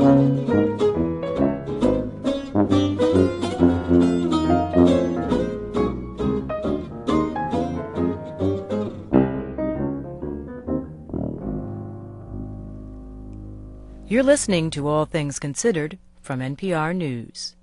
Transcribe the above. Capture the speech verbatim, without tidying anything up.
You're listening to All Things Considered from N P R News.